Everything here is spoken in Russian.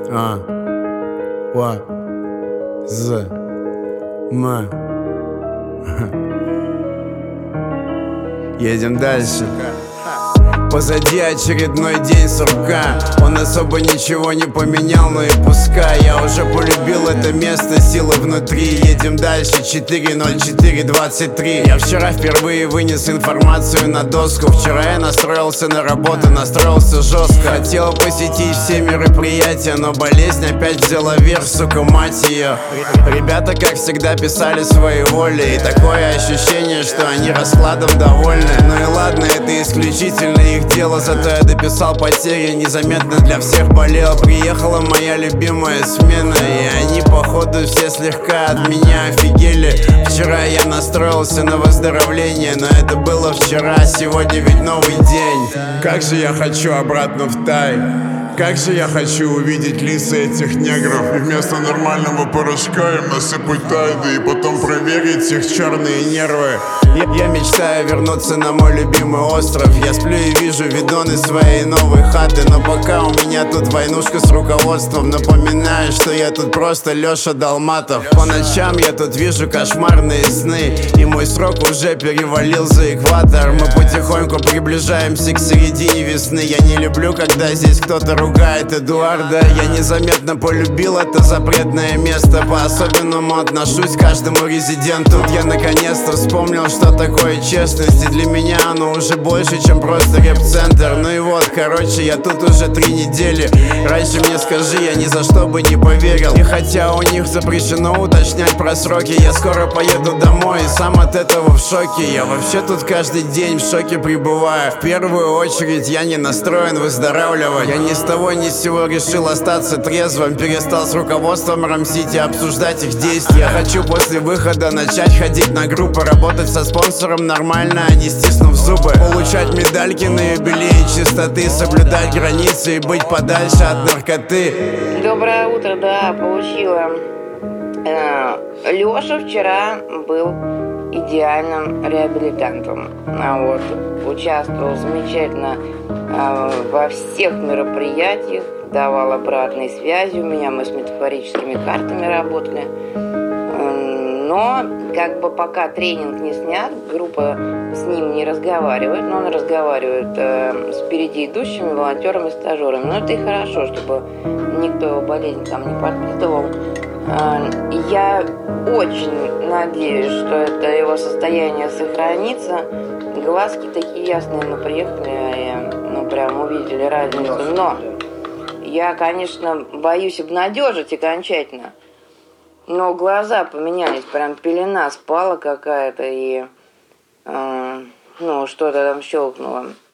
А, Ва, З, М. Едем дальше. Позади очередной день сурка. Он особо ничего не поменял, но и пускай. Я уже полюбил это место, силы внутри. Едем дальше, 4:04:23. Я вчера впервые вынес информацию на доску. Вчера я настроился на работу, настроился жестко. Хотел посетить все мероприятия, но болезнь опять взяла верх, сука, мать ее. Ребята, как всегда, писали свои воли. И такое ощущение, что они раскладом довольны. Ну и ладно, это исключительно их дело, зато я дописал потери, незаметно для всех болел. Приехала моя любимая смена, и они походу все слегка от меня офигели. Вчера я настроился на выздоровление, но это было вчера, сегодня ведь новый день. Как же я хочу обратно в Тай. Как же я хочу увидеть лица этих негров и вместо нормального порошка им насыпать тайды и потом проверить их черные нервы. Я мечтаю вернуться на мой любимый остров. Я сплю и вижу видоны своей новой хаты, но пока у меня тут войнушка с руководством. Напоминаю, что я тут просто Леша Долматов. По ночам я тут вижу кошмарные сны, и мой срок уже перевалил за экватор. Мы потихоньку приближаемся к середине весны. Я не люблю, когда здесь кто-то ругает Эдуарда. Я незаметно полюбил это запретное место. По-особенному отношусь к каждому резиденту. Тут я наконец-то вспомнил, что такое честность. И для меня оно уже больше, чем просто рэп-центр. Ну и вот, короче, я тут уже 3 недели. Раньше мне скажи, я ни за что бы не поверил. И хотя у них запрещено уточнять про сроки, я скоро поеду домой и сам от этого в шоке. Я вообще тут каждый день в шоке пребываю. В первую очередь я не настроен выздоравливать. Я ни с того ни с сего решил остаться трезвым. Перестал с руководством рамсить и обсуждать их действия. Я хочу после выхода начать ходить на группы, работать со спонсором нормально, а не стиснув зубы. Получать медальки на юбилей чистоты, соблюдать границы и быть подальше от наркоты. Доброе утро, да, получила. Леша вчера был идеальным реабилитантом. Вот, участвовал замечательно во всех мероприятиях, давал обратной связи у меня, мы с метафорическими картами работали. Но как бы пока тренинг не снят, группа с ним не разговаривает, но он разговаривает с впереди идущими волонтерами, стажерами. Но это и хорошо, чтобы никто его болезнь там не подпитывал. Я очень надеюсь, что это его состояние сохранится. Глазки такие ясные, мы приехали и прям увидели разницу. Но я, конечно, боюсь обнадежить окончательно. Но глаза поменялись, прям пелена спала какая-то и что-то там щелкнуло.